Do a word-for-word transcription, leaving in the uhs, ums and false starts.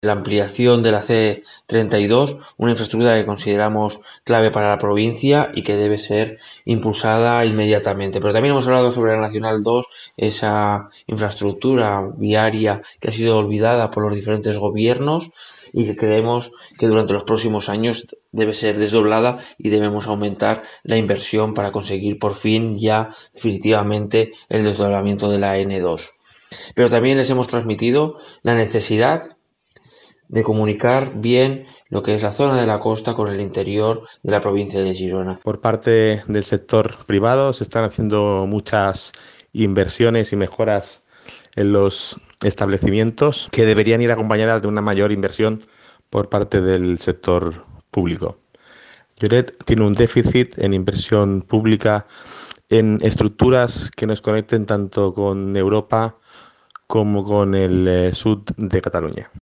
la ampliación de la C treinta y dos, una infraestructura que consideramos clave para la provincia y que debe ser impulsada inmediatamente. Pero también hemos hablado sobre la Nacional dos, esa infraestructura viaria que ha sido olvidada por los diferentes gobiernos y que creemos que durante los próximos años debe ser desdoblada y debemos aumentar la inversión para conseguir por fin ya definitivamente el desdoblamiento de la N dos. Pero también les hemos transmitido la necesidad de comunicar bien lo que es la zona de la costa con el interior de la provincia de Girona. Por parte del sector privado se están haciendo muchas inversiones y mejoras en los establecimientos que deberían ir acompañadas de una mayor inversión por parte del sector público. Lloret tiene un déficit en inversión pública en estructuras que nos conecten tanto con Europa como con el eh, sur de Cataluña.